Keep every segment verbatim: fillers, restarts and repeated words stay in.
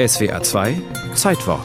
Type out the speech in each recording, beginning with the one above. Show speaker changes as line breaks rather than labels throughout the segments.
S W R zwei Zeitwort.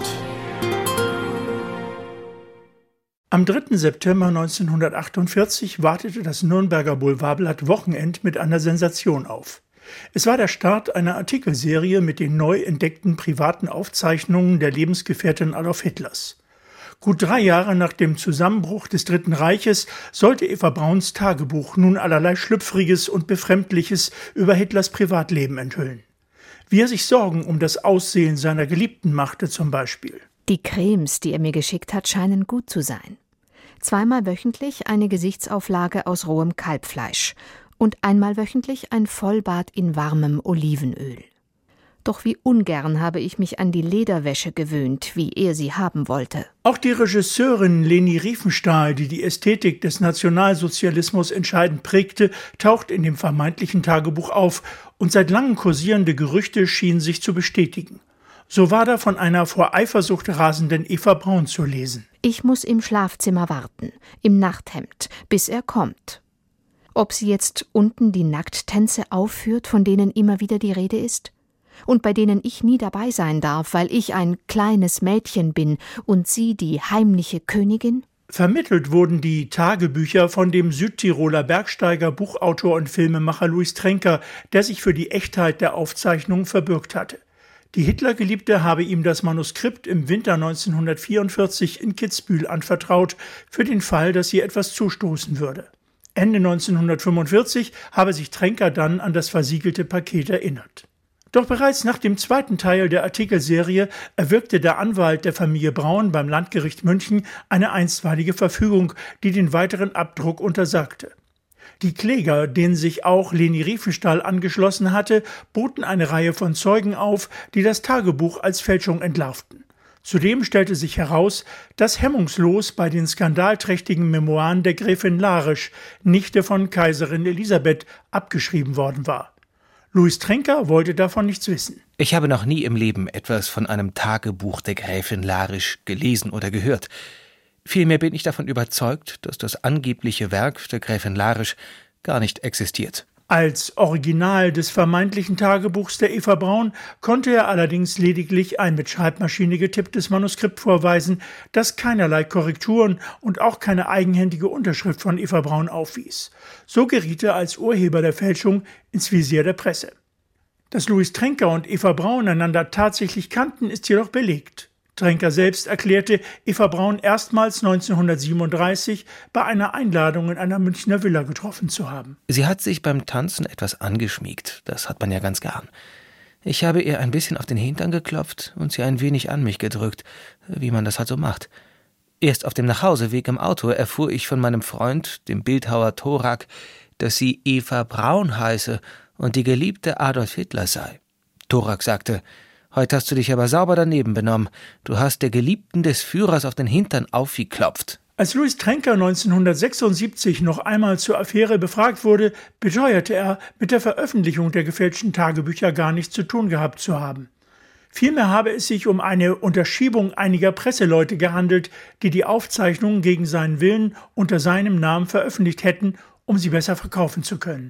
Am dritten September neunzehnhundertachtundvierzig wartete das Nürnberger Boulevardblatt Wochenend mit einer Sensation auf. Es war der Start einer Artikelserie mit den neu entdeckten privaten Aufzeichnungen der Lebensgefährtin Adolf Hitlers. Gut drei Jahre nach dem Zusammenbruch des Dritten Reiches sollte Eva Brauns Tagebuch nun allerlei Schlüpfriges und Befremdliches über Hitlers Privatleben enthüllen. Wie er sich Sorgen um das Aussehen seiner Geliebten machte zum Beispiel.
Die Cremes, die er mir geschickt hat, scheinen gut zu sein. Zweimal wöchentlich eine Gesichtsauflage aus rohem Kalbfleisch und einmal wöchentlich ein Vollbad in warmem Olivenöl. Doch wie ungern habe ich mich an die Lederwäsche gewöhnt, wie er sie haben wollte.
Auch die Regisseurin Leni Riefenstahl, die die Ästhetik des Nationalsozialismus entscheidend prägte, taucht in dem vermeintlichen Tagebuch auf und seit langem kursierende Gerüchte schienen sich zu bestätigen. So war da von einer vor Eifersucht rasenden Eva Braun zu lesen.
Ich muss im Schlafzimmer warten, im Nachthemd, bis er kommt. Ob sie jetzt unten die Nackttänze aufführt, von denen immer wieder die Rede ist? Und bei denen ich nie dabei sein darf, weil ich ein kleines Mädchen bin und sie die heimliche Königin?
Vermittelt wurden die Tagebücher von dem Südtiroler Bergsteiger, Buchautor und Filmemacher Louis Trenker, der sich für die Echtheit der Aufzeichnungen verbürgt hatte. Die Hitlergeliebte habe ihm das Manuskript im Winter neunzehnhundertvierundvierzig in Kitzbühel anvertraut, für den Fall, dass ihr etwas zustoßen würde. Ende neunzehnhundertfünfundvierzig habe sich Trenker dann an das versiegelte Paket erinnert. Doch bereits nach dem zweiten Teil der Artikelserie erwirkte der Anwalt der Familie Braun beim Landgericht München eine einstweilige Verfügung, die den weiteren Abdruck untersagte. Die Kläger, denen sich auch Leni Riefenstahl angeschlossen hatte, boten eine Reihe von Zeugen auf, die das Tagebuch als Fälschung entlarvten. Zudem stellte sich heraus, dass hemmungslos bei den skandalträchtigen Memoiren der Gräfin Larisch, Nichte von Kaiserin Elisabeth, abgeschrieben worden war. Louis Trenker wollte davon nichts wissen.
Ich habe noch nie im Leben etwas von einem Tagebuch der Gräfin Larisch gelesen oder gehört. Vielmehr bin ich davon überzeugt, dass das angebliche Werk der Gräfin Larisch gar nicht existiert.
Als Original des vermeintlichen Tagebuchs der Eva Braun konnte er allerdings lediglich ein mit Schreibmaschine getipptes Manuskript vorweisen, das keinerlei Korrekturen und auch keine eigenhändige Unterschrift von Eva Braun aufwies. So geriet er als Urheber der Fälschung ins Visier der Presse. Dass Louis Trenker und Eva Braun einander tatsächlich kannten, ist jedoch belegt. Trenker selbst erklärte, Eva Braun erstmals neunzehnhundertsiebenunddreißig bei einer Einladung in einer Münchner Villa getroffen zu haben.
Sie hat sich beim Tanzen etwas angeschmiegt, das hat man ja ganz gern. Ich habe ihr ein bisschen auf den Hintern geklopft und sie ein wenig an mich gedrückt, wie man das halt so macht. Erst auf dem Nachhauseweg im Auto erfuhr ich von meinem Freund, dem Bildhauer Thorak, dass sie Eva Braun heiße und die Geliebte Adolf Hitler sei. Thorak sagte: »Heute hast du dich aber sauber daneben benommen. Du hast der Geliebten des Führers auf den Hintern aufgeklopft.«
Als Louis Trenker neunzehnhundertsechsundsiebzig noch einmal zur Affäre befragt wurde, beteuerte er, mit der Veröffentlichung der gefälschten Tagebücher gar nichts zu tun gehabt zu haben. Vielmehr habe es sich um eine Unterschiebung einiger Presseleute gehandelt, die die Aufzeichnungen gegen seinen Willen unter seinem Namen veröffentlicht hätten, um sie besser verkaufen zu können.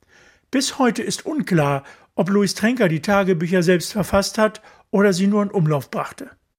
Bis heute ist unklar, ob Louis Trenker die Tagebücher selbst verfasst hat oder sie nur in Umlauf brachte.